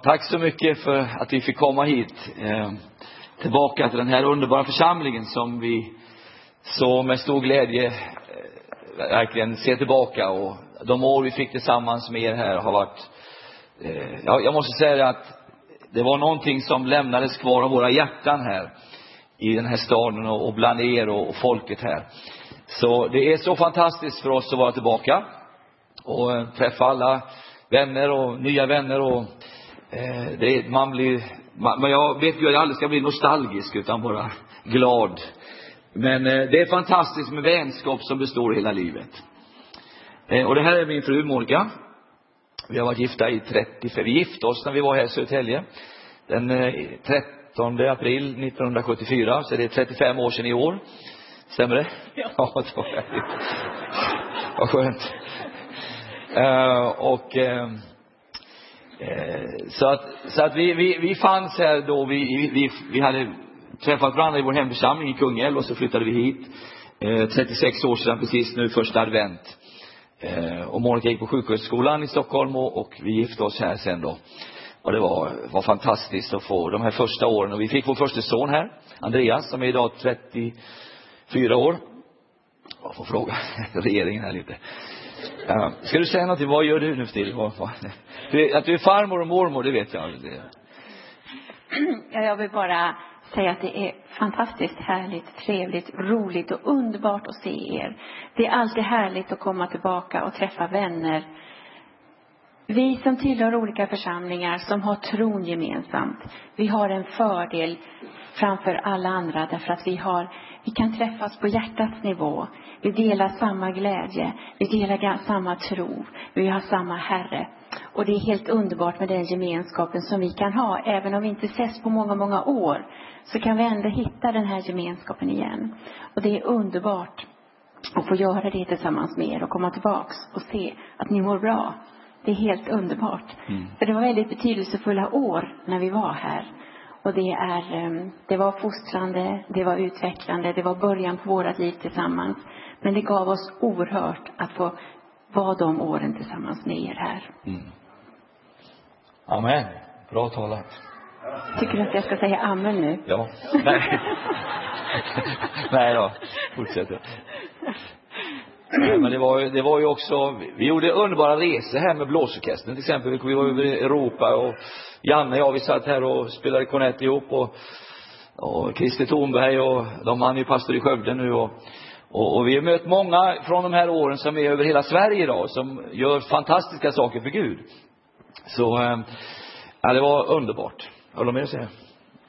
Tack så mycket för att vi fick komma hit. Tillbaka till den här underbara församlingen som vi så med stor glädje verkligen ser tillbaka. Och de år vi fick tillsammans med er här har varit... jag måste säga att det var någonting som lämnades kvar av våra hjärtan här i den här staden och bland er och folket här. Så det är så fantastiskt för oss att vara tillbaka och träffa alla vänner och nya vänner. Och men jag vet ju att jag aldrig ska bli nostalgisk utan bara glad. Men det är fantastiskt med vänskap som består hela livet. Och det här är min fru Monica. Vi har varit gifta i 35. Vi gifte oss när vi var här i Södertälje den 13 april 1974. Så det är 35 år sedan i år. Stämmer det? Ja, det var väldigt. Vad skönt. Så att vi fanns här då vi hade träffat varandra i vår hemförsamling i Kungälv och så flyttade vi hit 36 år sedan precis nu första advent. Och Monica gick på sjukhusskolan i Stockholm och vi gifte oss här sen då. Och det var fantastiskt att få de här första åren. Och vi fick vår första son här, Andreas, som är idag 34 år. Jag får fråga regeringen här lite. Ska du säga någonting? Vad gör du nu för tiden? Att du är farmor och mormor, det vet jag. Ja, jag vill bara säga att det är fantastiskt härligt, trevligt, roligt och underbart att se er. Det är alltid härligt att komma tillbaka och träffa vänner. Vi som tillhör olika församlingar som har tron gemensamt, vi har en fördel framför alla andra därför att vi kan träffas på hjärtats nivå. Vi delar samma glädje, vi delar samma tro, vi har samma Herre. Och det är helt underbart med den gemenskapen som vi kan ha. Även om vi inte ses på många, många år så kan vi ändå hitta den här gemenskapen igen. Och det är underbart att få göra det tillsammans med er och komma tillbaks och se att ni mår bra. Det är helt underbart. För det var väldigt betydelsefulla år när vi var här. Och det var fostrande, det var utvecklande, det var början på vårat liv tillsammans. Men det gav oss oerhört att få vara de åren tillsammans med er här. Amen. Bra talat. Tycker du att jag ska säga amen nu? Ja. Nej. Nej då. Fortsätter. Men det var ju också, vi gjorde underbara resor här med blåsorkestern till exempel. Vi var över Europa och Janne och jag, vi satt här och spelade kornett ihop och Christer Thornberg och han är ju pastor i Skövde nu och vi har mött många från de här åren som är över hela Sverige idag som gör fantastiska saker för Gud. Så det var underbart. Har du mer att säga?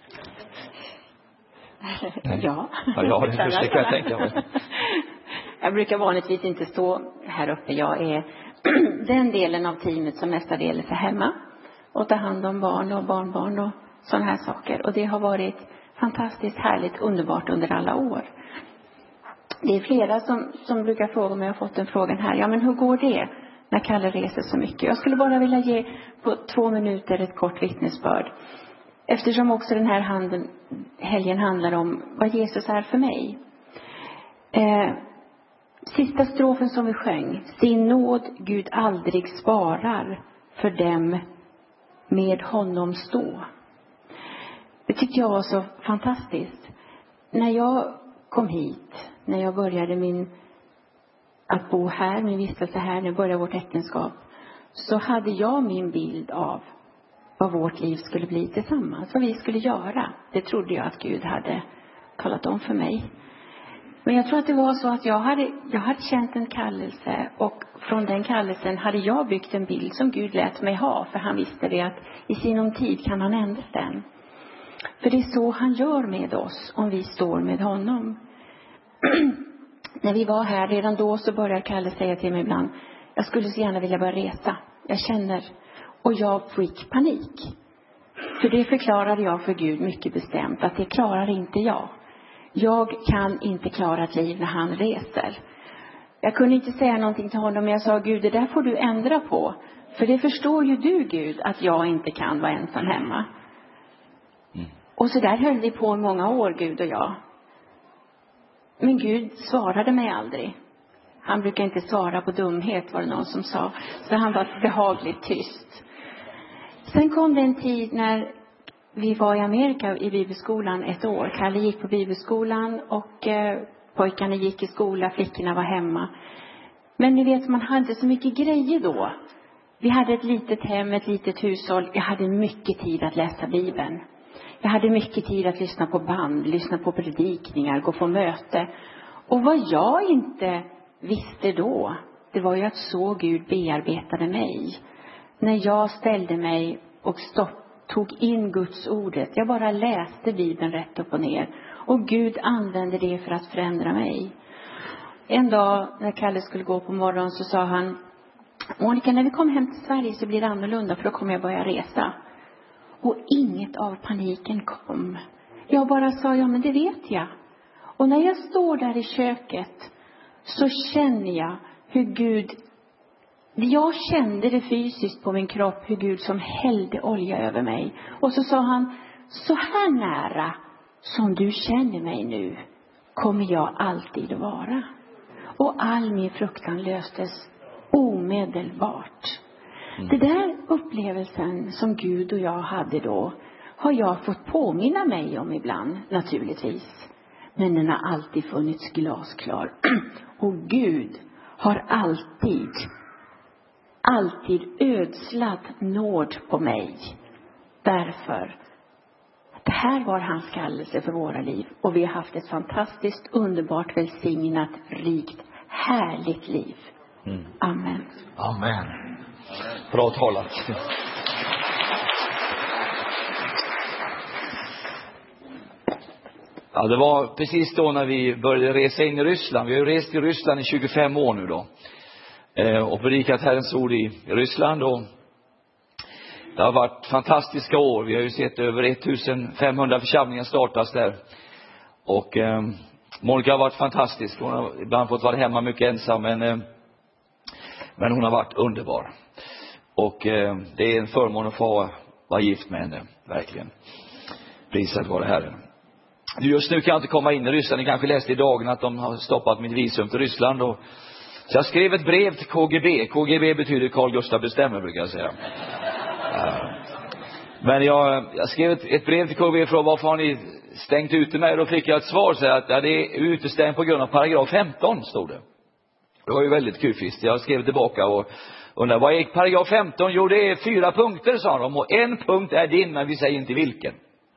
Ja. Ja, det kan jag tänka mig. Jag brukar vanligtvis inte stå här uppe. Jag är den delen av teamet som mestadels är hemma och tar hand om barn och barnbarn och sådana här saker. Och det har varit fantastiskt härligt, underbart under alla år. Det är flera som brukar fråga mig, jag har fått den frågan här. Ja, men hur går det när Kalle reser så mycket? Jag skulle bara vilja ge på 2 minuter ett kort vittnesbörd. Eftersom också den här helgen handlar om vad Jesus är för mig. Sista strofen som vi sjöng. Sin nåd Gud aldrig sparar för dem med honom stå. Det tyckte jag var så fantastiskt. När jag kom hit, när jag började att bo här, min vistelse här, när jag började vårt äktenskap, så hade jag min bild av vad vårt liv skulle bli tillsammans, vad vi skulle göra. Det trodde jag att Gud hade talat om för mig. Men jag tror att det var så att jag hade känt en kallelse, och från den kallelsen hade jag byggt en bild som Gud lät mig ha, för han visste det att i sinom tid kan han ändra den. För det är så han gör med oss om vi står med honom. När vi var här, redan då så började Kalle säga till mig ibland, jag skulle så gärna vilja börja resa. Jag känner, och jag fick panik. För det förklarade jag för Gud mycket bestämt, att det klarar inte jag. Jag kan inte klara ett liv när han reser. Jag kunde inte säga någonting till honom, men jag sa, Gud, det där får du ändra på. För det förstår ju du, Gud, att jag inte kan vara ensam hemma. Och så där höll vi på i många år, Gud och jag. Men Gud svarade mig aldrig. Han brukar inte svara på dumhet, var det någon som sa. Så han var behagligt tyst. Sen kom det en tid när vi var i Amerika i bibelskolan ett år. Kalle gick på bibelskolan och pojkarna gick i skola, flickorna var hemma. Men ni vet, man hade så mycket grejer då. Vi hade ett litet hem, ett litet hushåll. Jag hade mycket tid att läsa Bibeln. Jag hade mycket tid att lyssna på band, lyssna på predikningar, gå på möte. Och vad jag inte visste då, det var ju att så Gud bearbetade mig. När jag ställde mig och tog in Guds ordet. Jag bara läste Bibeln rätt upp och ner. Och Gud använde det för att förändra mig. En dag när Kalle skulle gå på morgonen så sa han: Monica, när vi kommer hem till Sverige så blir det annorlunda, för då kommer jag börja resa. Och inget av paniken kom. Jag bara sa, ja men det vet jag. Och när jag står där i köket så känner jag hur Gud, jag kände det fysiskt på min kropp, hur Gud som hällde olja över mig. Och så sa han, så här nära som du känner mig nu kommer jag alltid att vara. Och all min fruktan löstes omedelbart. Det där upplevelsen som Gud och jag hade då har jag fått påminna mig om ibland, naturligtvis. Men den har alltid funnits glasklar. Och Gud har alltid ödslat nåd på mig. Därför att det här var hans kallelse för våra liv. Och vi har haft ett fantastiskt, underbart, välsignat, rikt, härligt liv. Amen. Amen. Bra talat. Ja, det var precis då när vi började resa in i Ryssland. Vi har ju rest i Ryssland i 25 år nu då. Och predikat Herrens ord i Ryssland. Och det har varit fantastiska år. Vi har ju sett över 1500 församlingar startas där. Och Monica har varit fantastisk. Hon har ibland fått vara hemma mycket ensam. Men hon har varit underbar. Och det är en förmån att få vara gift med henne. Verkligen. Prisat vare Herren. Just nu kan jag inte komma in i Ryssland. Ni kanske läste i dagen att de har stoppat mitt visum till Ryssland. Och så jag skrev ett brev till KGB. KGB betyder Carl Gustaf bestämmer, brukar jag säga. Men jag skrev ett brev till KGB för varför har ni stängt ute mig. Då fick jag ett svar så att det är utestängt på grund av paragraf 15, stod det. Det var ju väldigt kufiskt. Jag skrev tillbaka och undrade, vad är paragraf 15? Jo, det är 4 punkter, sa de. Och en punkt är din, men vi säger inte vilken.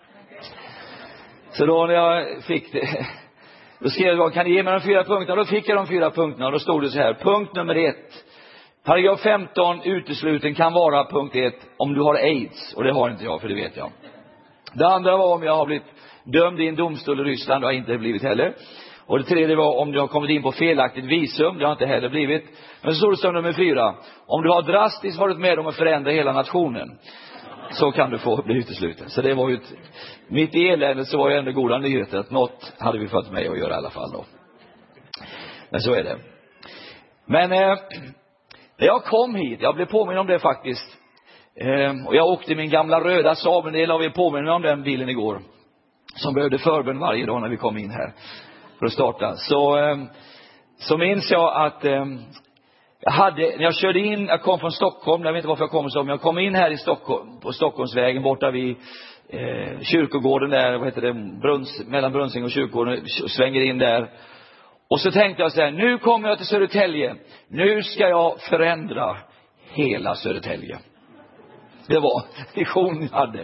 Så då när jag fick det, då skrev jag, kan ni ge mig de 4 punkterna? Då fick jag de 4 punkterna och då stod det så här. Punkt nummer 1. Paragraf 15 utesluten kan vara punkt 1 om du har AIDS. Och det har inte jag, för det vet jag. Det andra var om jag har blivit dömd i en domstol i Ryssland. Det har inte blivit heller. Och det tredje var om du har kommit in på felaktigt visum. Det har inte heller blivit. Men så stod det som nummer 4. Om du har drastiskt varit med om att förändra hela nationen, så kan du få bli utesluten. Så det var ju mitt i eländet så var ju ändå goda nyheter att något hade vi fått med att göra i alla fall då. Men så är det. Men när jag kom hit, jag blev påminn om det faktiskt. Och jag åkte min gamla röda Saab, en del av er påminner om den bilen igår. Som behövde förbön varje dag när vi kom in här för att starta. Så minns jag att när jag körde in, jag kom från Stockholm, jag vet inte varför jag kom så, men jag kom in här i Stockholm, på Stockholmsvägen borta vid kyrkogården där, vad heter det, mellan Brunsing och kyrkogården, svänger in där. Och så tänkte jag så här, nu kommer jag till Södertälje, nu ska jag förändra hela Södertälje. Det var vision jag hade.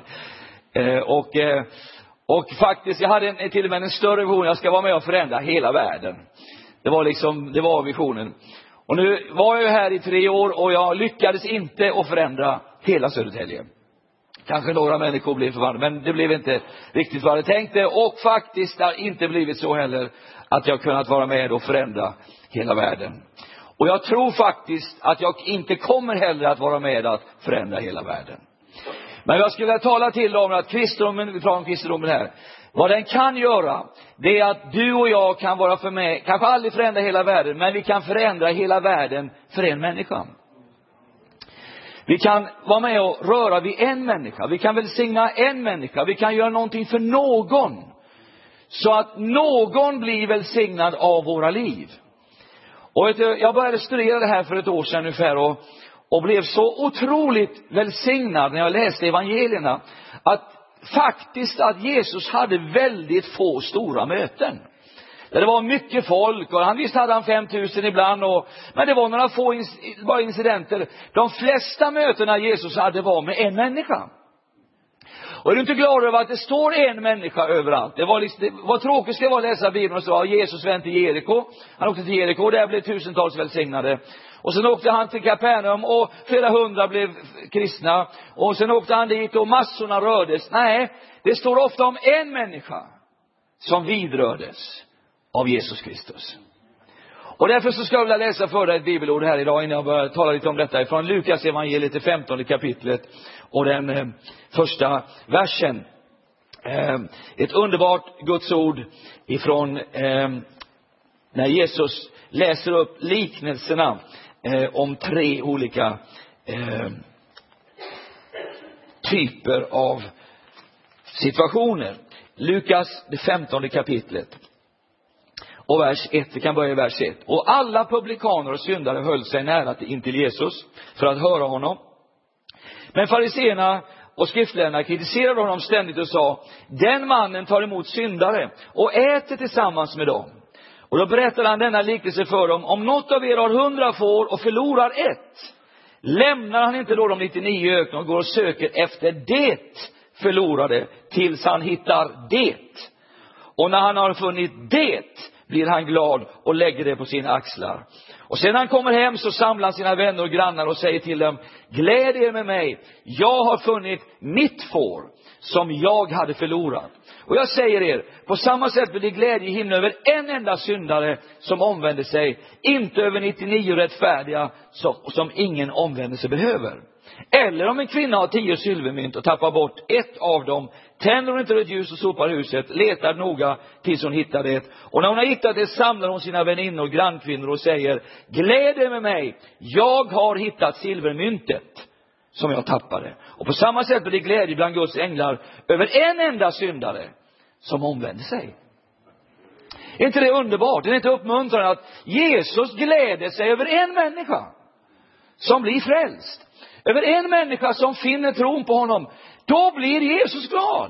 Och faktiskt, jag hade till och med en större vision, jag ska vara med och förändra hela världen. Det var visionen. Och nu var jag ju här i 3 år och jag lyckades inte att förändra hela Södertälje. Kanske några människor blev förvandlade, men det blev inte riktigt vad jag tänkte. Och faktiskt har inte blivit så heller att jag kunnat vara med och förändra hela världen. Och jag tror faktiskt att jag inte kommer heller att vara med att förändra hela världen. Men jag skulle tala till om att kristendomen, vi pratar om kristendomen här. Vad den kan göra, det är att du och jag kan vara för med, kanske aldrig förändra hela världen, men vi kan förändra hela världen för en människa. Vi kan vara med och röra vid en människa. Vi kan välsigna en människa. Vi kan göra någonting för någon. Så att någon blir välsignad av våra liv. Och jag började studera det här för ett år sedan ungefär. och blev så otroligt välsignad när jag läste evangelierna att faktiskt att Jesus hade väldigt få stora möten. Det var mycket folk och han visst hade han 5000 ibland men det var några få bara incidenter. De flesta mötena Jesus hade var med en människa. Och är du inte glad över att det står en människa överallt? Det var tråkigt ska vara att läsa Bibeln och så. Jesus went till Jeriko. Han åkte till Jeriko och där blev tusentals välsignade. Och sen åkte han till Kapernaum och flera hundra blev kristna. Och sen åkte han dit och massorna rördes. Nej, det står ofta om en människa som vidrördes av Jesus Kristus. Och därför så ska jag vilja läsa för dig ett bibelord här idag innan jag börjar tala lite om detta. Från Lukas evangeliet i 15 kapitlet och den första versen. Ett underbart Guds ord ifrån när Jesus läser upp liknelserna om 3 olika typer av situationer. Lukas det 15 kapitlet. Och vers 1, vi kan börja i vers 1. Och alla publikaner och syndare höll sig nära intill Jesus för att höra honom. Men fariseerna och skriftlärarna kritiserade honom ständigt och sa: den mannen tar emot syndare och äter tillsammans med dem. Och då berättade han denna liknelse för dem: om något av er har 100 får och förlorar ett, lämnar han inte då de 99 i öknen och går och söker efter det förlorade tills han hittar det. Och när han har funnit det blir han glad och lägger det på sina axlar. Och sen han kommer hem så samlar han sina vänner och grannar och säger till dem: gläd er med mig, jag har funnit mitt får som jag hade förlorat. Och jag säger er, på samma sätt blir det glädje i himlen över en enda syndare som omvänder sig, inte över 99 rättfärdiga som ingen omvändelse behöver. Eller om en kvinna har 10 silvermynt och tappar bort ett av dem, tänder hon inte ett ljus och sopar huset, letar noga tills hon hittar det. Och när hon har hittat det samlar hon sina väninnor och grannkvinnor och säger: gläd er med mig, jag har hittat silvermyntet som jag tappade. Och på samma sätt blir det glädje bland Guds änglar över en enda syndare som omvänder sig. Är inte det underbart? Det är inte uppmuntrande att Jesus gläder sig över en människa som blir frälst. Över en människa som finner tron på honom. Då blir Jesus glad.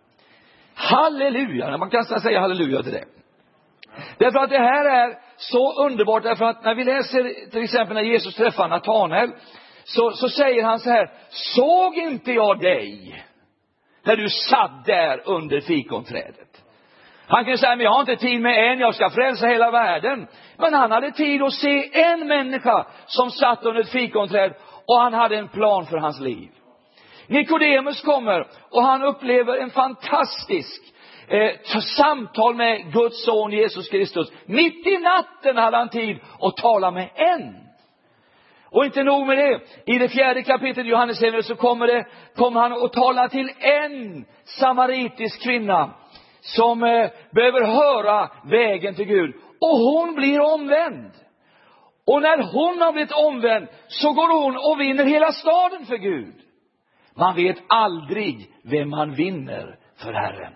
Halleluja. Man kan säga halleluja till det. Därför att det här är så underbart. Därför att när vi läser till exempel när Jesus träffar Natanael, så säger han så här: såg inte jag dig när du satt där under fikonträdet? Han kan säga: men jag har inte tid med en, jag ska frälsa hela världen. Men han hade tid att se en människa som satt under ett fikonträd. Och han hade en plan för hans liv. Nikodemus kommer och han upplever en fantastisk samtal med Guds son Jesus Kristus. Mitt i natten hade han tid att tala med en. Och inte nog med det. I det 4:e kapitlet i Johannes evangeliet så kommer han att tala till en samaritisk kvinna som behöver höra vägen till Gud. Och hon blir omvänd. Och när hon har blivit omvänd så går hon och vinner hela staden för Gud. Man vet aldrig vem man vinner för Herren.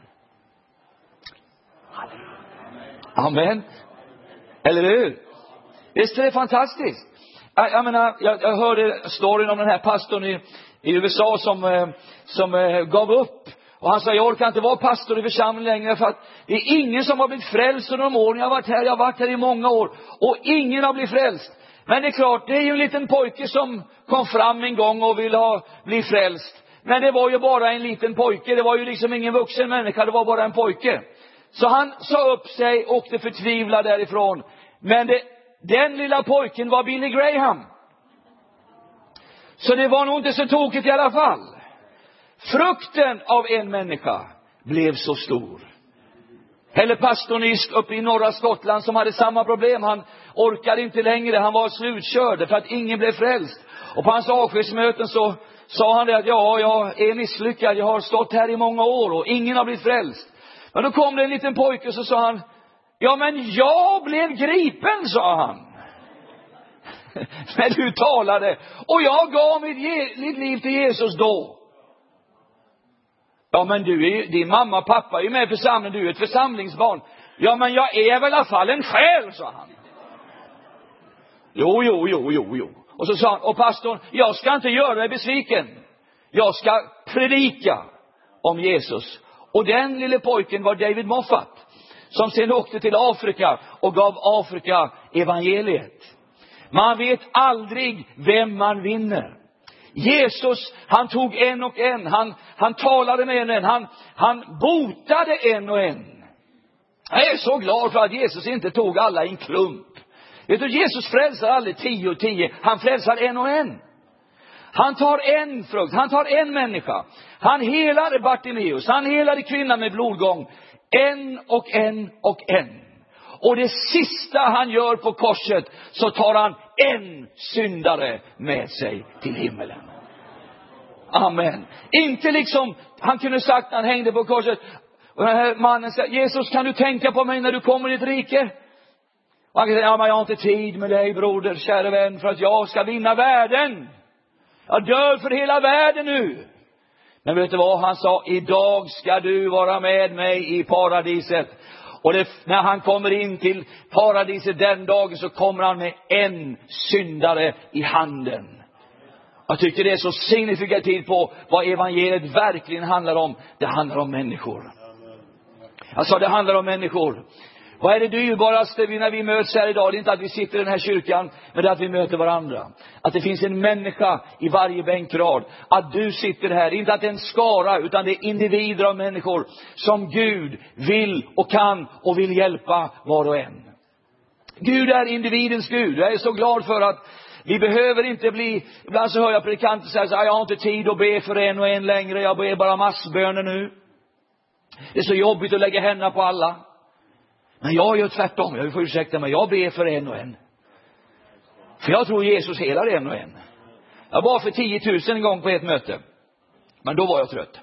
Amen. Eller hur? Visst är det fantastiskt? Jag menar, jag hörde storyn om den här pastorn i USA som gav upp. Och han sa: jag orkar inte vara pastor i församlingen längre för att det är ingen som har blivit frälst under de åren jag har varit här i många år. Och ingen har blivit frälst. Men det är klart, det är ju en liten pojke som kom fram en gång och ville bli frälst. Men det var ju bara en liten pojke. Det var ju liksom ingen vuxen människa, det var bara en pojke. Så han sa upp sig och åkte förtvivlad därifrån. Men den lilla pojken var Billy Graham. Så det var nog inte så tokigt i alla fall. Frukten av en människa blev så stor. Eller pastorn uppe i norra Skottland som hade samma problem. Han orkade inte längre, han var slutkörd för att ingen blev frälst. Och på hans avskedsmöten så sa han det att jag är misslyckad, jag har stått här i många år och ingen har blivit frälst. Men då kom det en liten pojke och så sa han: ja men jag blev gripen, sa han. När du talade. Och jag gav mitt liv till Jesus då. Ja men din mamma och pappa är ju med i församlingen, du är ett församlingsbarn. Ja men jag är väl i alla fall en själ, sa han. Jo. Och så sa han, och pastorn, jag ska inte göra dig besviken. Jag ska predika om Jesus. Och den lille pojken var David Moffat, som sen åkte till Afrika och gav Afrika evangeliet. Man vet aldrig vem man vinner. Jesus, han tog en och en. Han talade med en och en. Han botade en och en. Jag är så glad för att Jesus inte tog alla i en klump. Vet du, Jesus frälsar aldrig 10 och 10. Han frälsar en och en. Han tar en frukt. Han tar en människa. Han helade Bartimeus. Han helade kvinnan med blodgång. En och en och en. Och det sista han gör på korset, så tar han en syndare med sig till himmelen. Amen. Inte liksom, han kunde sagt när han hängde på korset, och den här mannen sa, Jesus, kan du tänka på mig när du kommer i ditt rike? Och han kan säga, ja, men jag har inte tid med dig, broder, kära vän, för att jag ska vinna världen. Jag dör för hela världen nu. Men vet du vad han sa? Idag ska du vara med mig i paradiset. Och när han kommer in till paradiset den dagen, så kommer han med en syndare i handen. Jag tycker det är så signifikativt på vad evangeliet verkligen handlar om. Det handlar om människor. Alltså det handlar om människor. Vad är det dyrbaraste när vi möts här idag? Det är inte att vi sitter i den här kyrkan, men det är att vi möter varandra. Att det finns en människa i varje bänkrad. Att du sitter här, inte att det är en skara, utan det är individer av människor som Gud vill och kan och vill hjälpa var och en. Gud är individens Gud. Jag är så glad för att vi behöver inte bli, ibland så hör jag predikanter säga så här, jag har inte tid att be för en och en längre, jag ber bara massböner nu. Det är så jobbigt att lägga händerna på alla. Men jag gör tvärtom, jag får ursäkta mig, jag ber för en och en. För jag tror Jesus helar en och en. Jag var för 10 000 en gång på ett möte. Men då var jag trött.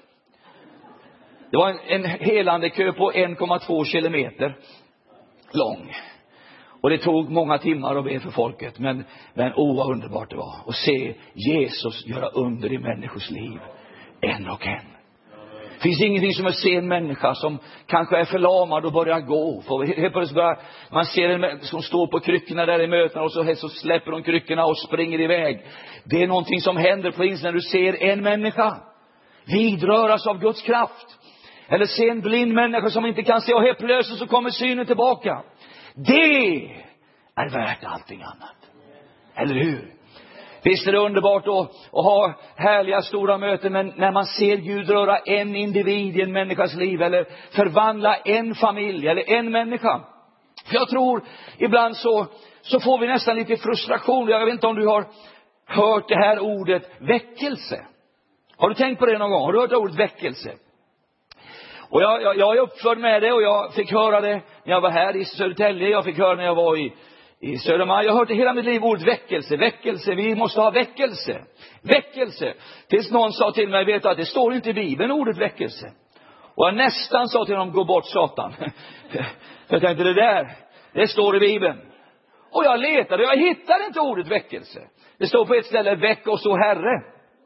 Det var en helande kö på 1,2 kilometer lång. Och det tog många timmar att be för folket. Men vad underbart det var att se Jesus göra under i människors liv. En och en. Det finns ingenting som att se en människa som kanske är förlamad och börjar gå. För helt plötsligt börjar man ser en som står på kryckorna där i mötena, och så släpper de kryckorna och springer iväg. Det är någonting som händer på insidan när du ser en människa vidröras av Guds kraft. Eller se en blind människa som inte kan se, och helt plötsligt så kommer synen tillbaka. Det är värt allting annat. Eller hur? Visst är det underbart att ha härliga stora möten, men när man ser Gud röra en individ i en människas liv, eller förvandla en familj eller en människa. För jag tror ibland så får vi nästan lite frustration. Jag vet inte om du har hört det här ordet väckelse. Har du tänkt på det någon gång? Har du hört ordet väckelse? Och jag är uppförd med det, och jag fick höra det när jag var här i Södertälje. Jag fick höra när jag var i Södermalm. Jag har hört i hela mitt liv ordet väckelse. Väckelse, vi måste ha väckelse. Väckelse. Tills någon sa till mig, vet du att det står inte i Bibeln ordet väckelse. Och jag nästan sa till honom, gå bort Satan. Jag tänkte det står i Bibeln. Och jag letade, jag hittade inte ordet väckelse. Det står på ett ställe, väck och så Herre.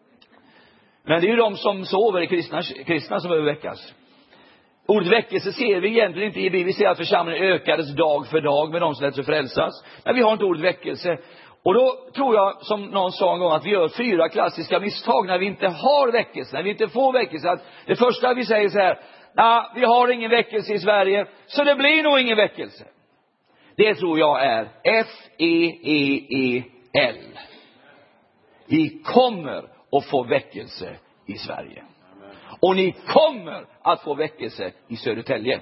Men det är ju de som sover i kristna som behöver väckas. Ordet väckelse ser vi egentligen inte i Bibeln. Vi ser att församlingen ökades dag för dag med de som lät sig frälsas. Men vi har inte ordet väckelse. Och då tror jag, som någon sa en gång, att vi gör 4 klassiska misstag när vi inte har väckelse. När vi inte får väckelse. Att det första vi säger så här, vi har ingen väckelse i Sverige, så det blir nog ingen väckelse. Det tror jag är FEEEL. Vi kommer att få väckelse i Sverige. Och ni kommer att få väckelse i Södertälje.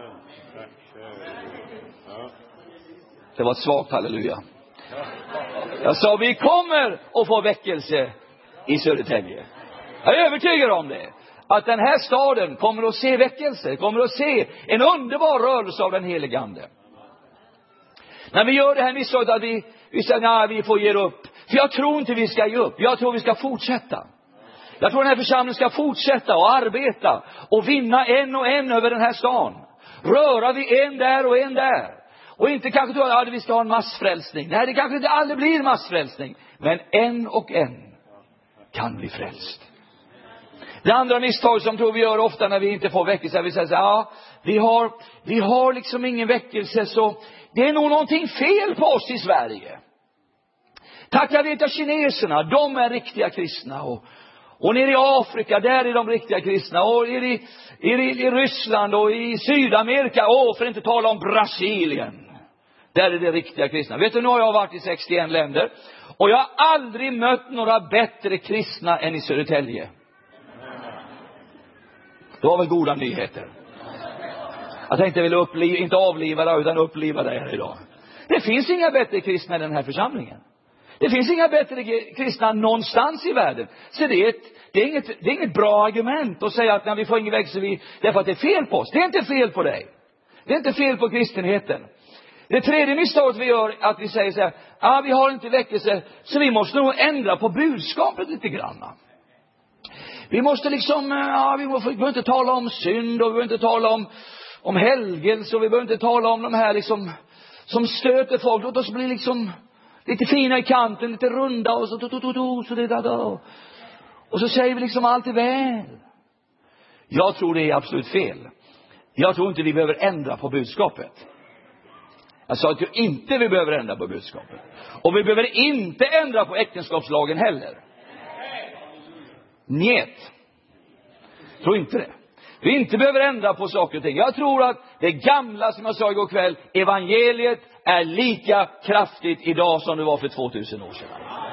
Det var ett svagt halleluja. Jag sa, vi kommer att få väckelse i Södertälje. Jag är övertygad om det. Att den här staden kommer att se väckelse. Kommer att se en underbar rörelse av den helige Ande. När vi gör det här misstaget att vi säger, vi får ge upp. För jag tror inte vi ska ge upp. Jag tror vi ska fortsätta. Jag tror den här församlingen ska fortsätta och arbeta och vinna en och en över den här stan. Röra vi en där och en där. Och inte kanske tro att vi ska ha en massfrälsning. Nej, det kanske inte aldrig blir massfrälsning. Men en och en kan bli frälst. Det andra misstag som tror vi gör ofta när vi inte får väckelse. Vi säger så här, vi har liksom ingen väckelse, så det är nog någonting fel på oss i Sverige. Tack, jag vet att kineserna, de är riktiga kristna. Och nere i Afrika, där är de riktiga kristna. Och i Ryssland och i Sydamerika. För att inte tala om Brasilien. Där är det riktiga kristna. Vet du, nu har jag varit i 61 länder. Och jag har aldrig mött några bättre kristna än i Södertälje. Det var väl goda nyheter. Jag tänkte jag ville inte avliva det utan uppliva det här idag. Det finns inga bättre kristna i den här församlingen. Det finns inga bättre kristna någonstans i världen. Så det är inget bra argument att säga att när vi får ingen växel därför att det är fel på oss. Det är inte fel på dig. Det är inte fel på kristenheten. Det tredje misstaget vi gör att vi säger så här, vi har inte väckelse, så vi måste nog ändra på budskapet lite grann. Vi måste liksom, vi behöver inte tala om synd och vi behöver inte tala om helgelse och vi behöver inte tala om de här liksom som stöter folk. Låt oss bli liksom lite fina i kanten, lite runda och så det där. Och så säger vi liksom allt är väl. Jag tror det är absolut fel. Jag tror inte vi behöver ändra på budskapet. Jag sa att inte vi behöver ändra på budskapet. Och vi behöver inte ändra på äktenskapslagen heller. Njet. Tror inte det. Vi inte behöver ändra på saker och ting. Jag tror att det gamla, som jag sa igår kväll, evangeliet är lika kraftigt idag som det var för 2000 år sedan.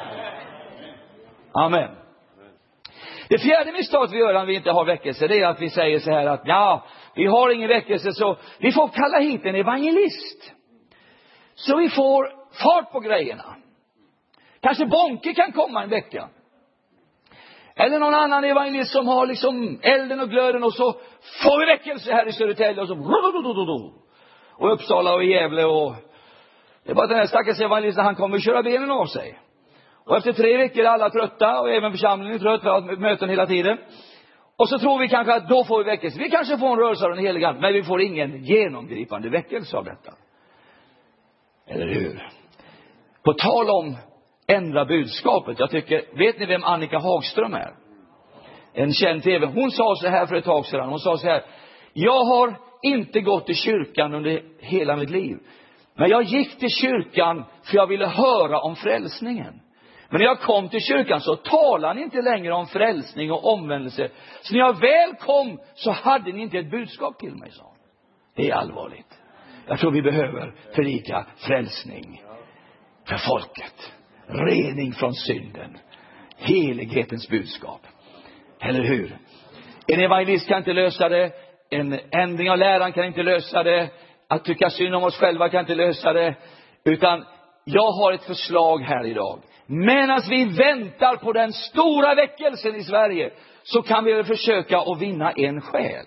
Amen. Det fjärde misstaget vi gör när vi inte har väckelse, det är att vi säger så här att vi har ingen väckelse, så vi får kalla hit en evangelist. Så vi får fart på grejerna. Kanske Bonke kan komma en vecka. Eller någon annan evangelist som har liksom elden och glöden, och så får vi väckelse här i Södertälje och så och Uppsala och Gävle och det är bara den här stackars evangelisten, han kommer köra benen av sig. Och efter 3 veckor är alla trötta och även församlingen är trött för att ha möten hela tiden. Och så tror vi kanske att då får vi väckelse. Vi kanske får en rörelse av den heliga, men vi får ingen genomgripande väckelse av detta. Eller hur? På tal om ändra budskapet. Jag tycker, vet ni vem Annika Hagström är? En känd tv. Hon sa så här för ett tag sedan. Hon sa så här: jag har inte gått till kyrkan under hela mitt liv. Men jag gick till kyrkan för jag ville höra om frälsningen. Men när jag kom till kyrkan så talade ni inte längre om frälsning och omvändelse. Så när jag väl kom så hade ni inte ett budskap till mig, sa. Det är allvarligt. Jag tror vi behöver predika frälsning för folket. Rening från synden. Helighetens budskap. Eller hur? En evangelist kan inte lösa det. En ändring av läran kan inte lösa det. Att tycka synd om oss själva kan inte lösa det. Utan jag har ett förslag här idag. Medan vi väntar på den stora väckelsen i Sverige, så kan vi försöka att vinna en själ.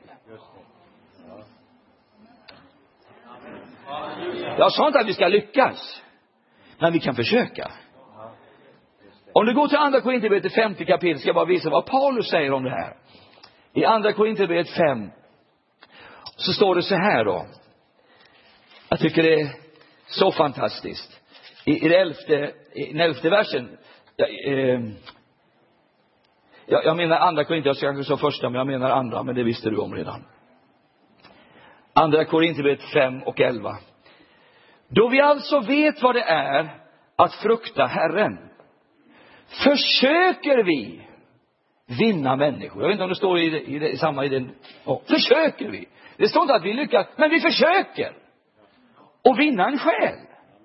Jag sa inte att vi ska lyckas, men vi kan försöka. Om du går till andra Korinthierbrevet 50 kapitel, ska jag bara visa vad Paulus säger om det här. I andra Korinthierbrevet 5 så står det så här då. Jag tycker det är så fantastiskt. I den 11:e versen. Jag menar andra Korinthierbrevet, jag kanske sa första, men jag menar andra, men det visste du om redan. Andra Korinthierbrevet 5 och 11. Då vi alltså vet vad det är att frukta Herren, försöker vi vinna människor. Jag vet inte om det står i samma i den. Försöker vi. Det står inte att vi lyckas, men vi försöker och vinna en själ.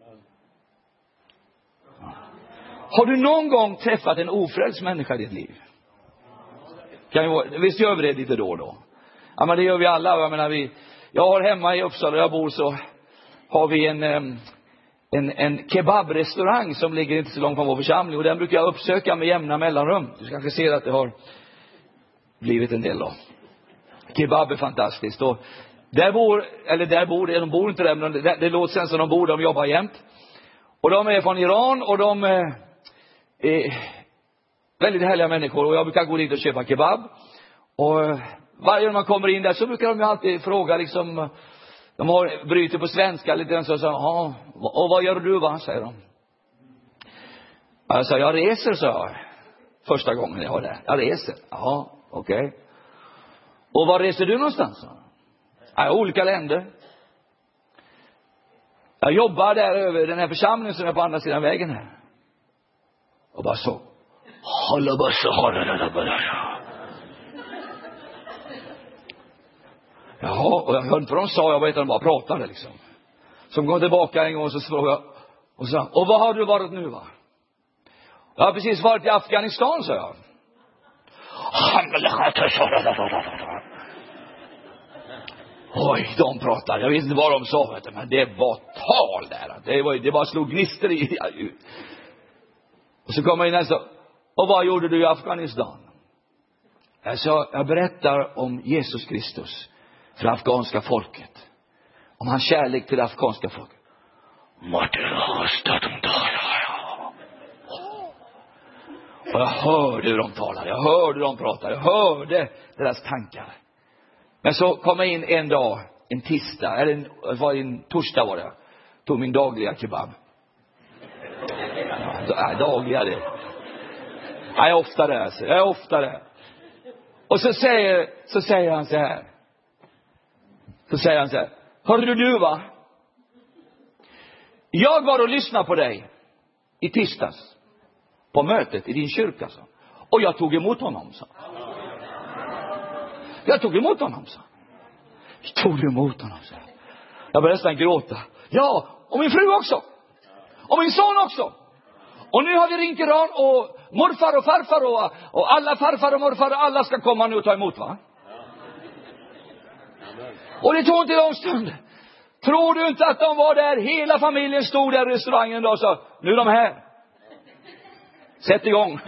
Har du någon gång träffat en ofrälst människa i ditt liv? Visst gör vi det lite då och då. Ja, men det gör vi alla. Jag har hemma i Uppsala där jag bor, så har vi en kebabrestaurang som ligger inte så långt från vår församling. Och den brukar jag uppsöka med jämna mellanrum. Du kanske ser att det har blivit en del då. Kebab är fantastiskt. Och de bor inte där, men det låter sen som de bor, de jobbar jämt. Och de är från Iran och de är väldigt härliga människor. Och jag brukar gå dit och köpa kebab. Och varje gång man kommer in där så brukar de ju alltid fråga liksom, de bryter på svenska lite grann, så ja, och vad gör du, va, säger de. Jag sa, jag reser, sa jag. Första gången jag var där. Jag reser. Ja, okej. Och var reser du någonstans? Ja, olika länder. Jag jobbar där över den här församlingen som är på andra sidan vägen här. Och bara så. Jaha, och jag hörde inte vad de sa. Jag vet att de bara pratade liksom. Så de kom tillbaka en gång och så frågade jag. Och sa, och vad har du varit nu va? Jag har precis varit i Afghanistan, sa jag. Oj, de pratade. Jag vet inte vad de sa, vet du, men det var tal där. Det bara slog gnister i. Och så kom jag in och sa, och vad gjorde du i Afghanistan? Jag sa, jag berättar om Jesus Kristus för afghanska folket. Om hans kärlek till det afghanska folket. Och jag hörde hur de talade. Jag hörde hur de pratade. Jag hörde deras tankar. Men så kom jag in en dag, en tisdag, eller en torsdag var det. Tog min dagliga kebab. Dagliga det. Jag är ofta där. Jag är ofta där. Och så säger han så här. Så säger han så här. Hörde du va? Jag var och lyssnade på dig i tisdags. På mötet i din kyrka, så. Och jag tog emot honom, så. Jag tog emot honom, så. Jag började nästan gråta. Ja, och min fru också. Och min son också. Och nu har vi ringt Iran och morfar och farfar och alla farfar och morfar och alla ska komma nu och ta emot, va? Och det tog inte lång stund. Tror du inte att de var där? Hela familjen stod där i restaurangen då och sa, nu är de här. Sätt igång.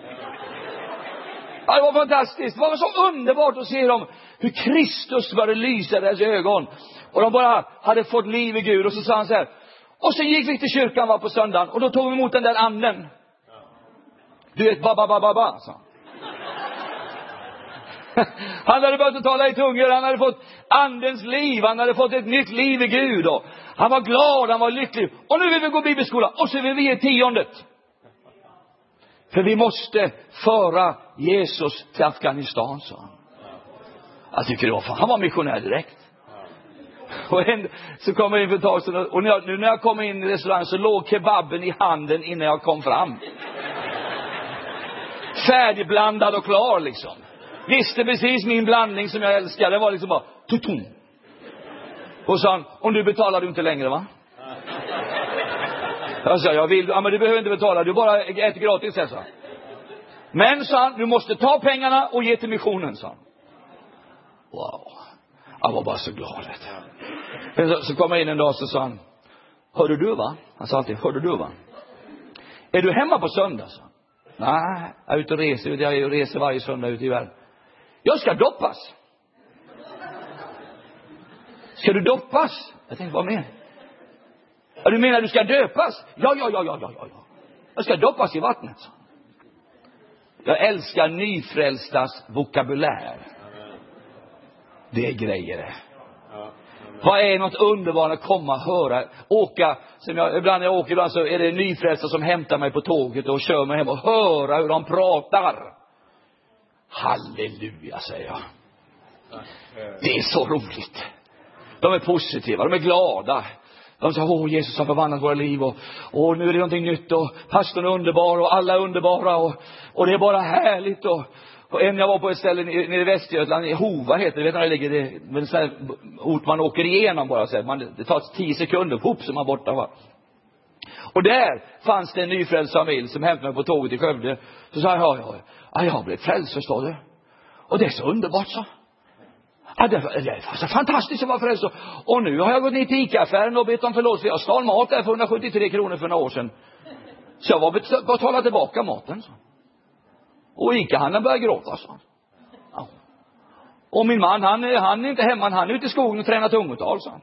Ja, det var fantastiskt. Det var så underbart att se dem. Hur Kristus började lysa i deras ögon. Och de bara hade fått liv i Gud. Och så sa han så här. Och sen gick vi till kyrkan var på söndagen. Och då tog vi emot den där anden. Du vet, ba, sa. Han hade börjat att tala i tungor. Han hade fått andens liv. Han hade fått ett nytt liv i Gud. Och han var glad, han var lycklig. Och nu vill vi gå bibelskola. Och så vill vi ge 10:e. För vi måste föra Jesus till Afghanistan, sa han. Jag tycker det var fan. Han var missionär direkt. Och så kommer jag in för ett tag sedan. Och nu när jag kom in i restaurangen så låg kebaben i handen innan jag kom fram. Färdigblandad och klar liksom. Visste precis min blandning som jag älskar. Det var liksom bara tutum. Och sa han, och nu betalar du inte längre, va? Jag sa, jag vill, ja, men du behöver inte betala, du bara äter gratis, sa han. Men, sa han, du måste ta pengarna och ge till missionen, sa han. Wow. Jag var bara så glad, vet du. Så kom jag in en dag och så sa han, hörde du va? Han sa alltid, hörde du va? Är du hemma på söndag, sa han. Nej, jag är ute och reser, jag reser varje söndag ute i världen. Jag ska doppas. Ska du doppas? Jag tänkte, vad menar du? Ja, du menar du ska döpas? Ja. Jag ska doppas i vattnet. Jag älskar nyfrälstas vokabulär. Det är grejer det. Vad är något underbart att komma och höra? Åka, ibland när jag åker ibland så är det nyfrälsta som hämtar mig på tåget och kör mig hem och höra hur de pratar. Halleluja, säger jag. Det är så roligt. De är positiva, de är glada. De sa, Jesus har förvandlat våra liv och nu är det någonting nytt och pastorn är underbar och alla är underbara och det är bara härligt och jag var på ett ställe nere i Västergötland, i Hova heter det, vet ni när det ligger, det är en sån här ort man åker igenom bara så här, det tar 10 sekunder, hopp så man borta va. Och där fanns det en nyfrälst familj som hämtade mig på tåget i Skövde. Så sa jag har blivit frälst, förstår du. Och det är så underbart, så. Ja, det var så fantastiskt att vara frälst. Och nu har jag gått ner till ICA-affären och bett om förlåt för jag stal mat där för 173 kronor för några år sedan. Så jag var betala tillbaka maten, så. Och ICA-handlaren började gråta, så. Ja. Och min man, han är inte hemma, han är ute i skogen och tränar tungotal, så.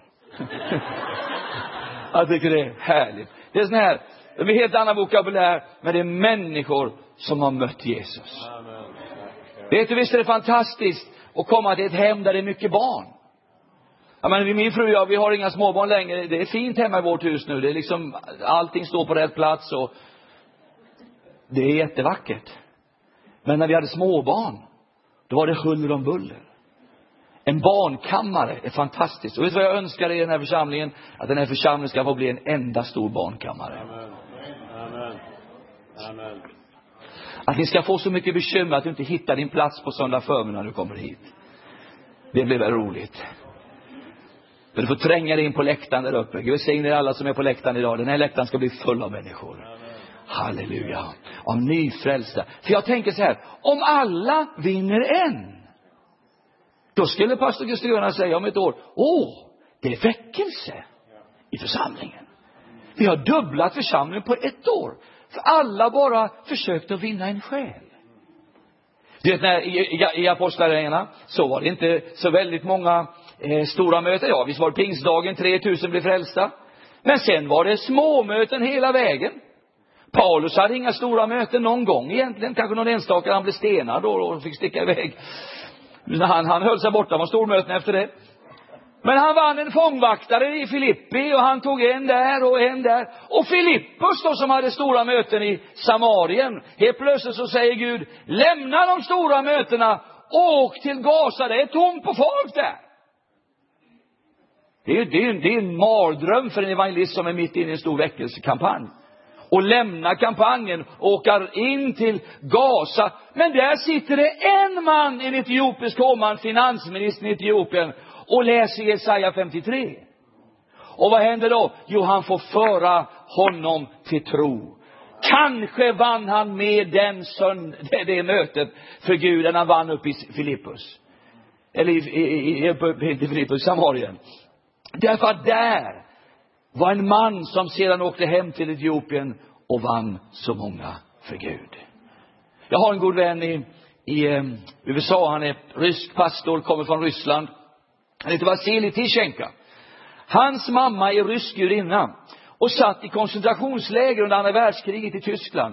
Jag tycker det är härligt. Det är sån här, det är helt annan vokabulär, men det är människor som har mött Jesus. Amen. Vet du, visst är det fantastiskt att komma till ett hem där det är mycket barn. Ja, men min fru och jag, vi har inga småbarn längre. Det är fint hemma i vårt hus nu. Det är liksom, allting står på rätt plats och det är jättevackert. Men när vi hade småbarn, då var det huller om buller. En barnkammare är fantastiskt. Och vet du vad jag önskar i den här församlingen? Att den här församlingen ska få bli en enda stor barnkammare. Amen. Amen. Amen. Att ni ska få så mycket bekymmer att du inte hittar din plats på söndag förmiddag när du kommer hit. Det blir väl roligt. Men du får tränga dig in på läktaren där uppe. Gud välsigne alla som är på läktaren idag. Den här läktaren ska bli full av människor. Halleluja. Av nyfrälsta. För jag tänker så här. Om alla vinner en. Då skulle pastor Gustavsson säga om ett år. Det är väckelse i församlingen. Vi har dubblat församlingen på ett år. För alla bara försökte att vinna en själ. Du vet, när i Apostlagärningarna så var det inte så väldigt många stora möten. Ja, visst var det pingstdagen, 3000 blev frälsta. Men sen var det små möten hela vägen. Paulus hade inga stora möten någon gång egentligen. Kanske någon enstaka, han blev stenad och fick sticka iväg. Han höll sig borta från stormöten efter det. Men han vann en fångvaktare i Filippi och han tog en där och en där. Och Filippus då, som hade stora möten i Samarien. Helt plötsligt så säger Gud, lämna de stora mötena, åk till Gaza, det är tomt på folk där. Det är en mardröm för en evangelist som är mitt inne i en stor väckelsekampanj. Och lämna kampanjen och åka in till Gaza. Men där sitter det en man, en etiopisk hovman, finansministern i Etiopien, och läser Jesaja 53. Och vad händer då? Jo, han får föra honom till tro. Kanske vann han med det mötet för Gud än han vann upp i Filippus. Eller i Filippus, Samarien. Därför att där var en man som sedan åkte hem till Etiopien och vann så många för Gud. Jag har en god vän i USA. Han är rysk pastor, kommer från Ryssland. Han heter Vasilij Tishenka. Hans mamma är rysk judinna och satt i koncentrationsläger under andra världskriget i Tyskland.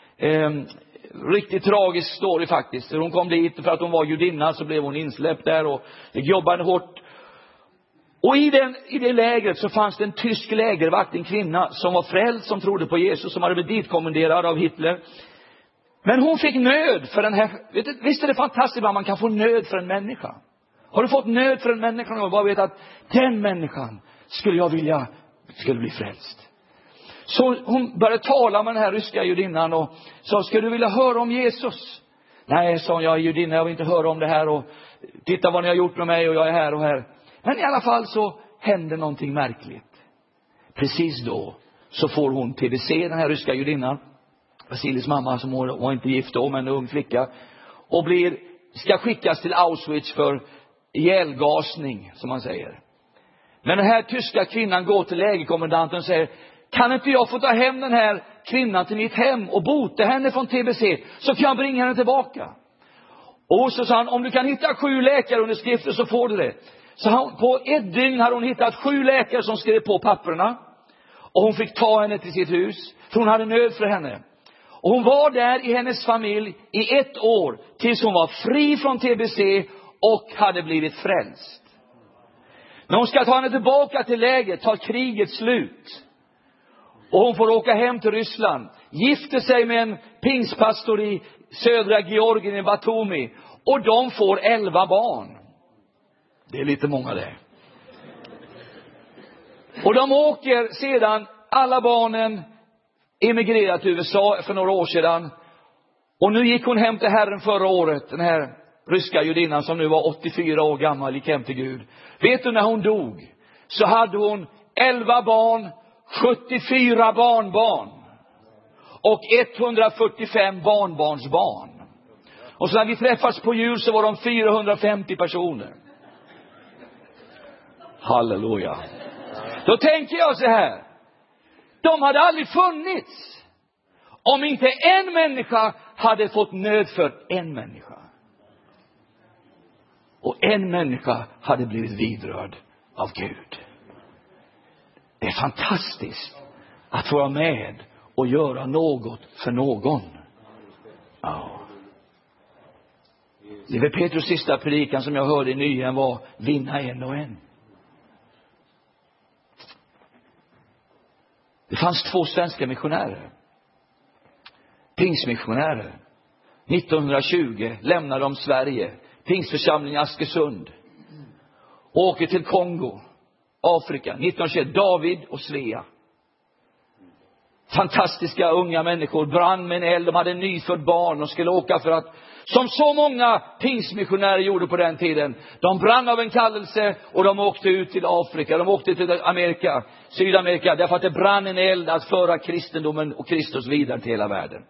Riktigt tragisk story faktiskt. Hon kom dit för att hon var judinna, så blev hon insläppt där och jobbade hårt. Och i det lägret så fanns det en tysk lägervakt, en kvinna som var frälst, som trodde på Jesus, som hade blivit ditkommenderad av Hitler. Men hon fick nöd för den här. Visst är det fantastiskt att man kan få nöd för en människa. Har du fått nöd för en människa och bara vet att den människan skulle jag vilja skulle bli frälst. Så hon började tala med den här ryska judinnan och sa, skulle du vilja höra om Jesus? Nej, sa hon, jag är judinna, jag vill inte höra om det här och titta vad ni har gjort med mig och jag är här och här. Men i alla fall så hände någonting märkligt. Precis då så får hon TBC, den här ryska judinnan. Vasilijs mamma, som var inte gift då, men en ung flicka. Och ska skickas till Auschwitz för ihjälgasning, som man säger. Men den här tyska kvinnan går till lägerkommandanten och säger, kan inte jag få ta hem den här kvinnan till mitt hem och bota henne från TBC, så kan jag bringa henne tillbaka. Och så sa han, om du kan hitta 7 läkare under skriften så får du det. Så på ett dygn hade hon hittat 7 läkare som skrev på papperna. Och hon fick ta henne till sitt hus, för hon hade nöd för henne. Och hon var där i hennes familj i 1 år, tills hon var fri från TBC och hade blivit frälst. När hon ska ta henne tillbaka till läget tar kriget slut. Och hon får åka hem till Ryssland. Gifter sig med en pingstpastor i södra Georgien i Batumi. Och de får 11 barn. Det är lite många det. Och de åker sedan, alla barnen emigrerar till USA för några år sedan. Och nu gick hon hem till Herren förra året. Den här ryska judinnan som nu var 84 år gammal gick hem till Gud. Vet du, när hon dog så hade hon 11 barn, 74 barnbarn och 145 barnbarnsbarn. Och så när vi träffas på jul så var de 450 personer. Halleluja. Då tänker jag så här. De hade aldrig funnits om inte en människa hade fått nöd för en människa. Och en människa hade blivit vidrörd av Gud. Det är fantastiskt att få vara med och göra något för någon. Ja. Det var Petrus sista predikan som jag hörde i nyheten var vinna en och en. Det fanns 2 svenska missionärer. Pingstmissionärer. 1920 lämnade de Sverige. Pingstförsamling i Askersund. Åker till Kongo, Afrika. 1921, David och Svea. fantastiska unga människor, brann med en eld. De hade en nyfödd barn och skulle åka för att, som så många pingstmissionärer gjorde på den tiden, de brann av en kallelse och de åkte ut till Afrika. De åkte till Amerika, Sydamerika, därför att det brann en eld att föra kristendomen och Kristus vidare till hela världen.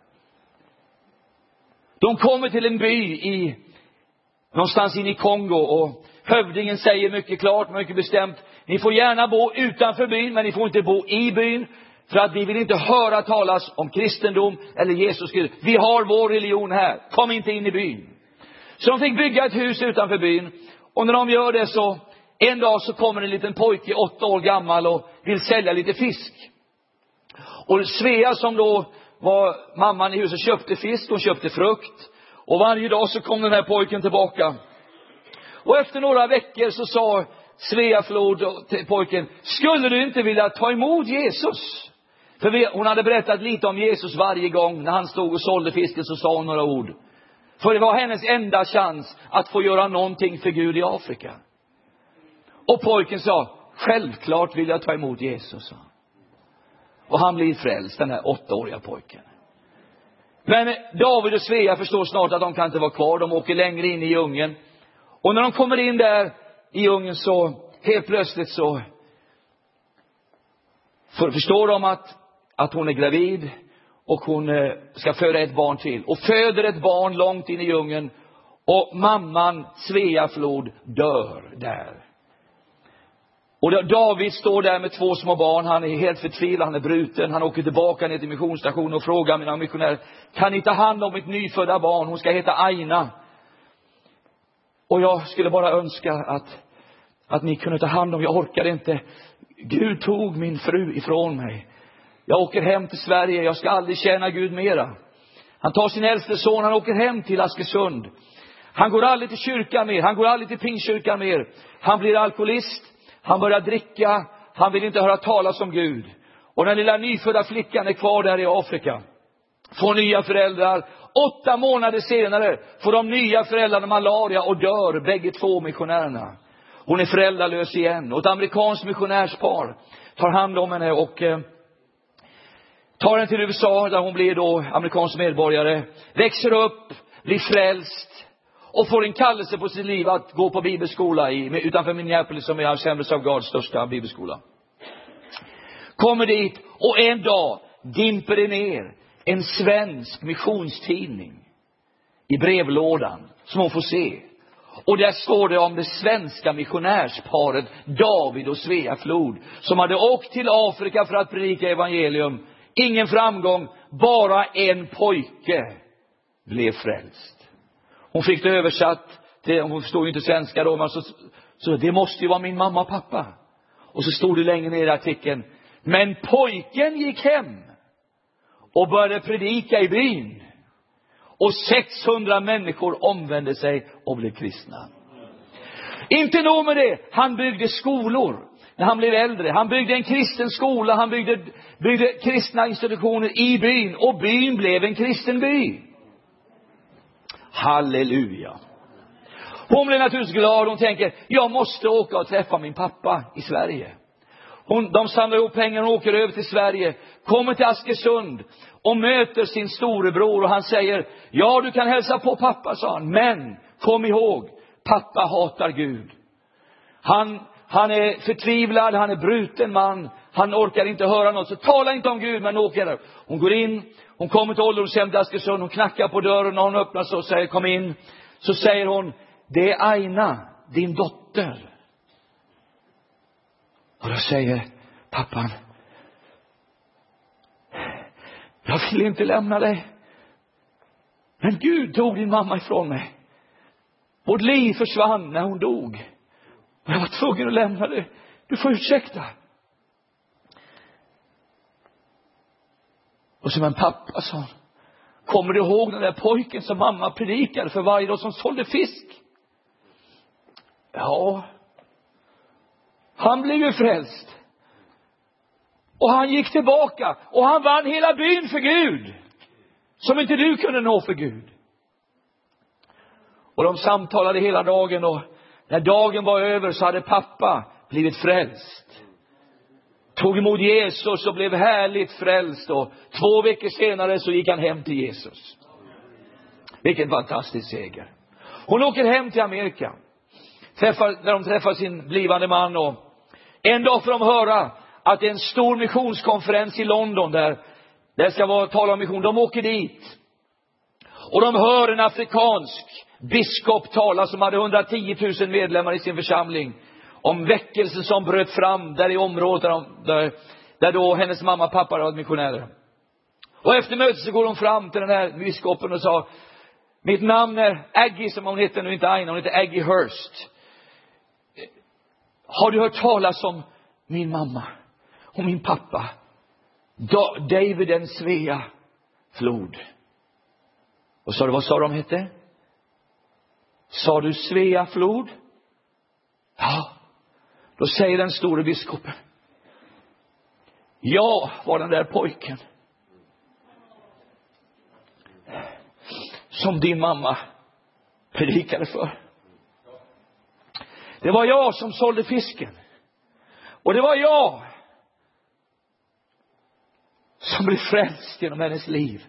De kommer till en by någonstans in i Kongo, och hövdingen säger mycket klart, mycket bestämt: ni får gärna bo utanför byn, men ni får inte bo i byn, för att vi vill inte höra talas om kristendom eller Jesus Kristus. Vi har vår religion här, kom inte in i byn. Så de fick bygga ett hus utanför byn, och när de gör det så en dag så kommer en liten pojke, 8 år gammal, och vill sälja lite fisk. Och Svea, som då var mamman i huset, köpte fisk och köpte frukt. Och varje dag så kom den här pojken tillbaka. Och efter några veckor så sa Svea Flod till pojken: skulle du inte vilja ta emot Jesus? För hon hade berättat lite om Jesus varje gång när han stod och sålde fisken, så sa hon några ord. För det var hennes enda chans att få göra någonting för Gud i Afrika. Och pojken sa: självklart vill jag ta emot Jesus. Och han blir frälst, den här 8-åriga pojken. Men David och Svea förstår snart att de kan inte vara kvar. De åker längre in i djungeln. Och när de kommer in där i djungeln så helt plötsligt så förstår de att hon är gravid. Och hon ska föda ett barn till. Och föder ett barn långt in i djungeln. Och mamman Svea Flod dör där. Och David står där med 2 små barn. Han är helt förtvivlad, han är bruten. Han åker tillbaka ner till missionsstationen och frågar mina missionärer: kan ni ta hand om mitt nyfödda barn? Hon ska heta Aina. Och jag skulle bara önska att ni kunde ta hand om. Jag orkar inte. Gud tog min fru ifrån mig. Jag åker hem till Sverige. Jag ska aldrig tjäna Gud mera. Han tar sin äldste son. Han åker hem till Askersund. Han går aldrig till kyrkan mer. Han går aldrig till pingstkyrkan mer. Han blir alkoholist. Han börjar dricka. Han vill inte höra talas om Gud. Och den lilla nyfödda flickan är kvar där i Afrika. Får nya föräldrar. 8 månader senare får de nya föräldrarna malaria och dör bägge 2 missionärerna. Hon är föräldralös igen. Och ett amerikanskt missionärspar tar hand om henne och tar henne till USA, där hon blir då amerikansk medborgare. Växer upp, blir frälst. Och får en kallelse på sitt liv att gå på bibelskola utanför Minneapolis, som är Assemblies of Gods största bibelskola. Kommer dit, och en dag dimper det ner en svensk missionstidning i brevlådan som hon får se. Och där står det om det svenska missionärsparet David och Svea Flod, som hade åkt till Afrika för att predika evangelium. Ingen framgång, bara en pojke blev frälst. Hon fick det översatt till, hon förstod ju inte svenska då, men så det måste ju vara min mamma och pappa. Och så stod det längre ner i artikeln: men pojken gick hem och började predika i byn. Och 600 människor omvände sig och blev kristna. Inte nog med det, han byggde skolor när han blev äldre. Han byggde en kristen skola, han byggde kristna institutioner i byn. Och byn blev en kristen by. Halleluja. Hon blev naturligtvis glad. Hon tänker: jag måste åka och träffa min pappa i Sverige. De samlar ihop pengar och åker över till Sverige. Kommer till Askersund och möter sin storebror. Och han säger: ja, du kan hälsa på pappa, sa han. Men kom ihåg, pappa hatar Gud. Han är förtvivlad, han är bruten man. Han orkar inte höra något. Så tala inte om Gud, men åker. Hon går in, hon kommer till ålderdomshem till Askersund. Hon knackar på dörren och hon öppnar sig och säger: kom in. Så säger hon: det är Aina, din dotter. Och då säger pappan: jag vill inte lämna dig. Men Gud tog din mamma ifrån mig. Vårt liv försvann när hon dog. Och jag var tvungen att lämna dig. Du får ursäkta. Och så: men pappa, sa, kommer du ihåg den där pojken som mamma predikade för varje dag, som sålde fisk? Ja. Han blev ju frälst. Och han gick tillbaka. Och han vann hela byn för Gud. Som inte du kunde nå för Gud. Och de samtalade hela dagen. Och när dagen var över så hade pappa blivit frälst. tog emot Jesus och blev härligt frälst. Och 2 veckor senare så gick han hem till Jesus. Vilken fantastisk seger. Hon åker hem till Amerika. Där de träffar sin blivande man. Och en dag får de höra att det är en stor missionskonferens i London. Där det ska vara tala om mission. De åker dit. Och de hör en afrikansk biskop tala som hade 110 000 medlemmar i sin församling. Om väckelsen som bröt fram där i området där då hennes mamma och pappa var missionärer. Och efter mötet så går de fram till den här biskopen och sa: mitt namn är Aggie, som hon heter nu, inte Aina, hon heter Aggie Hurst. Har du hört talas om min mamma och min pappa? David and Svea Flod. Och sa du, vad sa de hette? Sa du Svea Flod? Ja. Då säger den store biskopen: jag var den där pojken som din mamma predikade för. Det var jag som sålde fisken. Och det var jag som blev frälst genom hennes liv.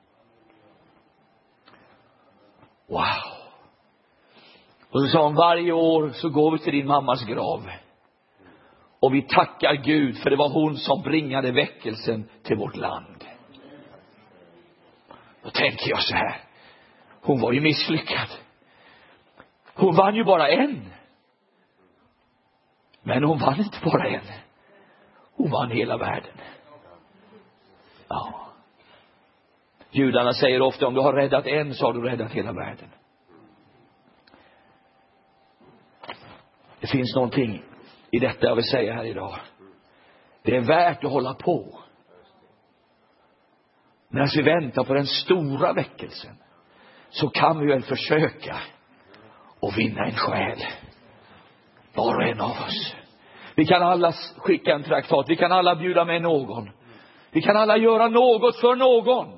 Wow. Och så sa hon: varje år så går vi till din mammas grav. Och vi tackar Gud för det var hon som bringade väckelsen till vårt land. Då tänker jag så här: hon var ju misslyckad. Hon vann ju bara en. Men hon vann inte bara en. Hon vann hela världen. Ja. Judarna säger ofta: om du har räddat en så har du räddat hela världen. Det finns någonting i detta jag vill säga här idag. Det är värt att hålla på. Men när vi väntar på den stora väckelsen så kan vi väl försöka att vinna en själ. Var och en av oss. Vi kan alla skicka en traktat. Vi kan alla bjuda med någon. Vi kan alla göra något för någon.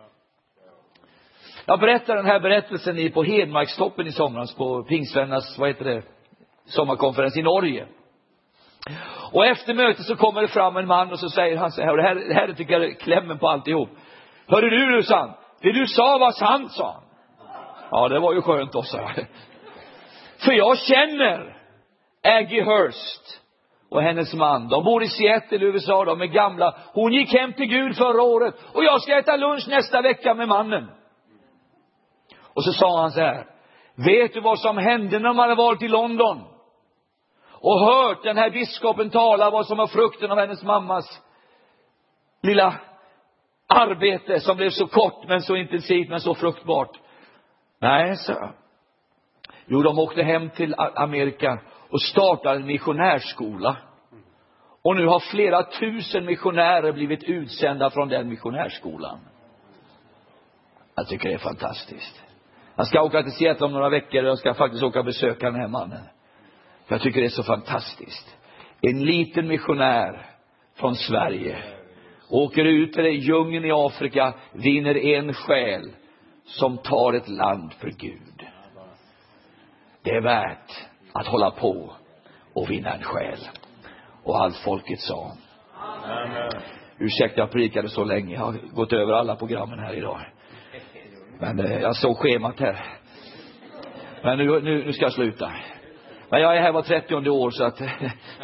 Jag berättar den här berättelsen på Hedmarkstoppen i somras på Pingstvännernas, sommarkonferens i Norge. Och efter mötet så kommer det fram en man och så säger han så här, och det här tycker jag är klämmen på alltihop. Hörde du, sa han, det du sa var sant, sa han. Ja, det var ju skönt också. För jag känner Aggie Hurst och hennes man. De bor i Seattle, USA. De är gamla. Hon gick hem till Gud förra året. Och jag ska äta lunch nästa vecka med mannen. Och så sa han så här: vet du vad som hände när man hade varit i London? Och hört den här biskopen tala vad som var frukten av hennes mammas lilla arbete som blev så kort men så intensivt men så fruktbart. Nej, så. Jo, de åkte hem till Amerika och startade en missionärskola. Och nu har flera tusen missionärer blivit utsända från den missionärskolan. Jag tycker det är fantastiskt. Jag ska åka till Seattle om några veckor och jag ska faktiskt åka och besöka den här mannen. Jag tycker det är så fantastiskt. En liten missionär från Sverige åker ut i djungeln i Afrika, vinner en själ som tar ett land för Gud. Det är värt att hålla på och vinna en själ. Och allt folket sa. Amen. Ursäkta, jag predikade så länge. Jag har gått över alla programmen här idag. Men jag såg schemat här. Men nu ska jag sluta. Men jag är här var 30:e år så att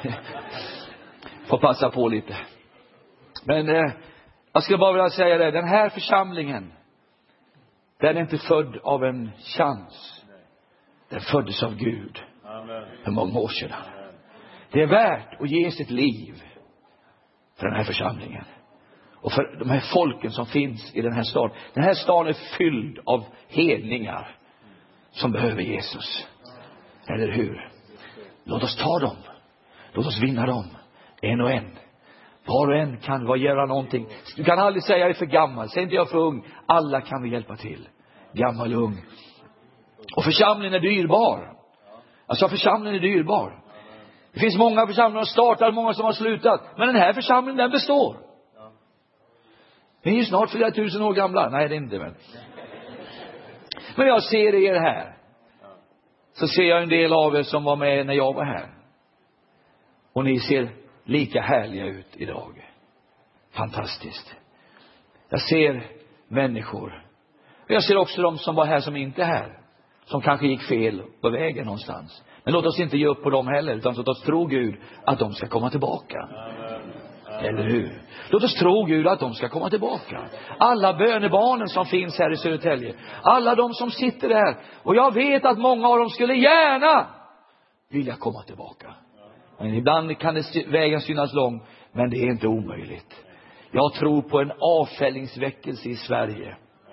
får passa på lite. Men jag skulle bara vilja säga det. Den här församlingen, den är inte född av en chans. Den föddes av Gud. För många år sedan. Det är värt att ge sitt liv för den här församlingen. Och för de här folken som finns i den här staden. Den här staden är fylld av hedningar som behöver Jesus. Eller hur? Låt oss ta dem. Låt oss vinna dem. En och en. Var och en kan göra någonting. Du kan aldrig säga jag är för gammal. Säg inte jag är för ung. Alla kan vi hjälpa till. Gammal och ung. Och församlingen är dyrbar. Alltså församlingen är dyrbar. Det finns många församlingar som startar, många som har slutat. Men den här församlingen, den består. Den är ju snart 4000 år gamla. Nej, det är inte väl. Men jag ser er här. Så ser jag en del av er som var med när jag var här. Och ni ser lika härliga ut idag. Fantastiskt. Jag ser människor. Och jag ser också de som var här som inte är här. Som kanske gick fel på vägen någonstans. Men låt oss inte ge upp på dem heller. Utan låt oss tro Gud att de ska komma tillbaka. Eller hur? Låt oss tro Gud att de ska komma tillbaka. Alla bönebarnen som finns här i Södertälje. Alla de som sitter där. Och jag vet att många av dem skulle gärna vilja komma tillbaka. Men ibland kan vägen synas lång. Men det är inte omöjligt. Jag tror på en avfällningsväckelse i Sverige.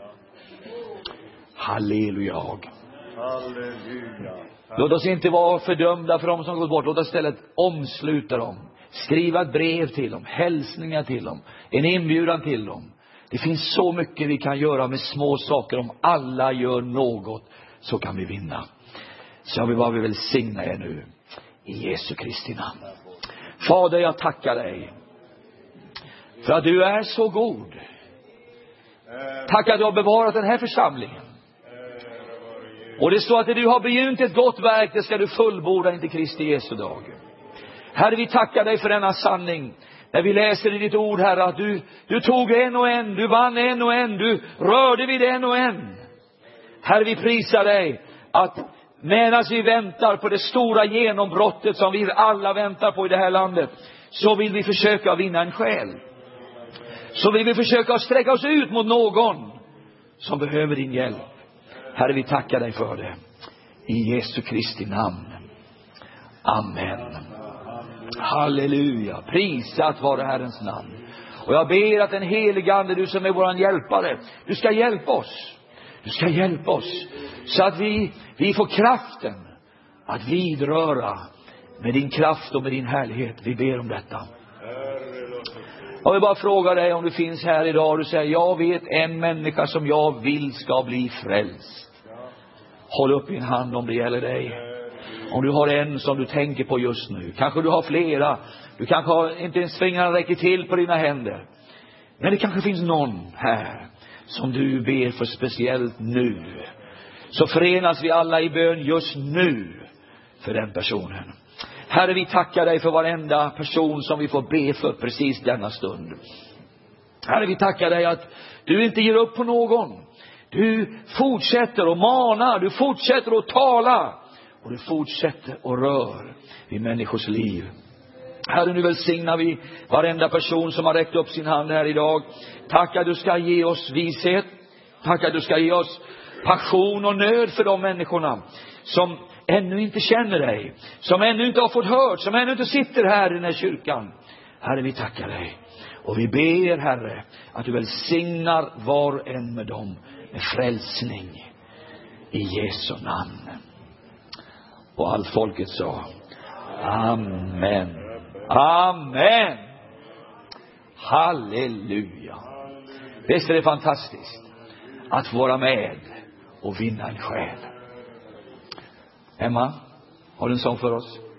Halleluja. Låt oss inte vara fördömda för dem som gått bort. Låt oss istället omsluta dem. Skriva ett brev till dem. Hälsningar till dem. En inbjudan till dem. Det finns så mycket vi kan göra med små saker. Om alla gör något så kan vi vinna. Så jag vill bara välsigna er nu. I Jesu Kristi namn. Fader, jag tackar dig. För att du är så god. Tack att du har bevarat den här församlingen. Och det står att du har begynt ett gott verk, det ska du fullborda in till Kristi Jesu dag. Herre, vi tackar dig för denna sanning. När vi läser i ditt ord, Herre, att du tog en och en, du vann en och en, du rörde vid en och en. Herre, vi prisar dig att medan vi väntar på det stora genombrottet som vi alla väntar på i det här landet, så vill vi försöka vinna en själ. Så vill vi försöka sträcka oss ut mot någon som behöver din hjälp. Herre, vi tackar dig för det. I Jesu Kristi namn. Amen. Halleluja. Prisat vare Herrens namn. Och jag ber att den helige Ande, du som är våran hjälpare, du ska hjälpa oss. Du ska hjälpa oss. Så att vi får kraften att vidröra med din kraft och med din härlighet. Vi ber om detta. Jag vill bara fråga dig om du finns här idag och du säger, jag vet en människa som jag vill ska bli frälst. Håll upp din hand om det gäller dig. Om du har en som du tänker på just nu. Kanske du har flera. Du kanske har inte ens fingrarna räcker till på dina händer. Men det kanske finns någon här som du ber för speciellt nu. Så förenas vi alla i bön just nu för den personen. Herre, vi tackar dig för varenda person som vi får be för precis denna stund. Herre, vi tackar dig att du inte ger upp på någon. Du fortsätter att mana, du fortsätter att tala. Och du fortsätter att rör i människors liv. Herre, nu välsignar vi varenda person som har räckt upp sin hand här idag. Tack att du ska ge oss vishet. Tack att du ska ge oss passion och nöd för de människorna som ännu inte känner dig. Som ännu inte har fått hört. Som ännu inte sitter här i den här kyrkan. Herre, vi tackar dig. Och vi ber, Herre, att du välsignar var och en med dem med frälsning. I Jesu namn. Och allt folket sa amen. Amen. Halleluja. Visst är det fantastiskt att få vara med och vinna en själ. Emma, har du en sång för oss?